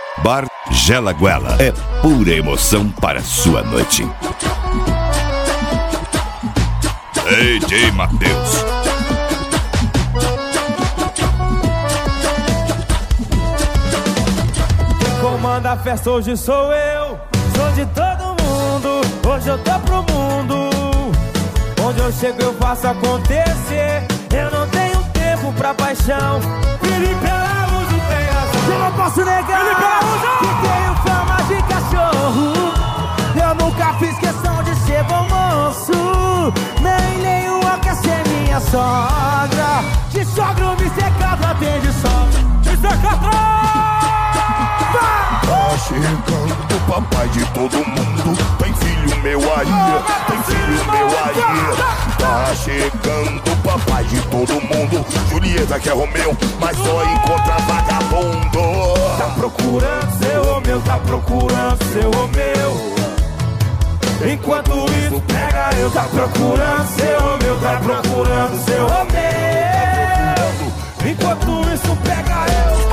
Bar Gelaguela é pura emoção para sua noite. DJ Matheus. Quem comanda a festa hoje sou eu. Sou de todo mundo, hoje eu tô pro mundo. Onde eu chego eu faço acontecer. Eu não tenho tempo pra paixão. Felipe Araújo tem razão. Eu não posso negar que tenho fama de cachorro. Eu nunca fiz questão de ser bom moço. Nem nenhuma quer ser minha sogra. De sogro me secado atende sogra. Me seca Tá chegando o papai de todo mundo. Tem filho meu aí, tem filho meu aí. Tá chegando o papai de todo mundo. Julieta que é Romeu, mas só encontra vagabundo. Tá procurando seu Romeu, tá procurando seu Romeu. Enquanto isso pega eu, tá procurando seu Romeu, tá procurando seu Romeu. Enquanto isso pega eu.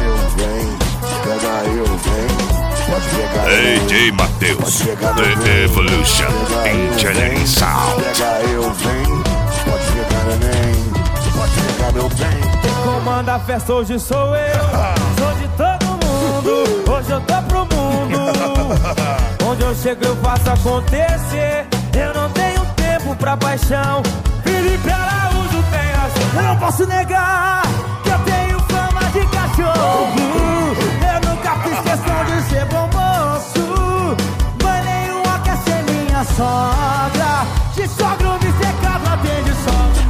Pega eu, vem. Pode pegar DJ Matheus, The Evolution Engineering Sound. Pega eu, vem. Pode pegar neném. Pode pegar meu bem. Quem comanda a festa hoje sou eu. Sou de todo mundo, hoje eu tô pro mundo. Onde eu chego eu faço acontecer. Eu não tenho tempo pra paixão. Felipe Araújo tem razão. Eu não posso negar que eu tenho fama de cachorro. Eu nunca fiz questão de ser bom moço. Mas nenhuma quer ser minha sogra. De sogro me secado atende sogra.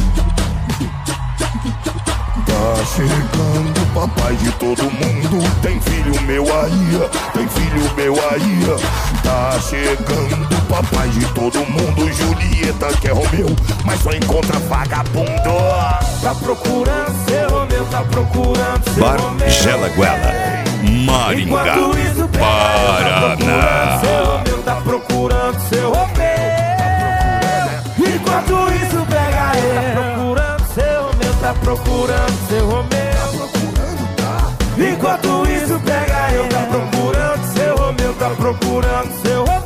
Tá chegando o papai de todo mundo. Tem filho meu aí, tem filho meu aí. Tá chegando o papai de todo mundo. Julieta que é Romeu, mas só encontra vagabundo. Tá procurando seu Romeu, tá procurando seu Bar Romeu. Gelaguela, Maringá, Enquanto isso pega Paraná. seu Romeu, tá procurando seu Romeu. Enquanto isso pega ele. Tá procurando seu Romeu, tá procurando seu Romeu. Enquanto isso pega eu, tá procurando seu Romeu, tá procurando seu Romeu.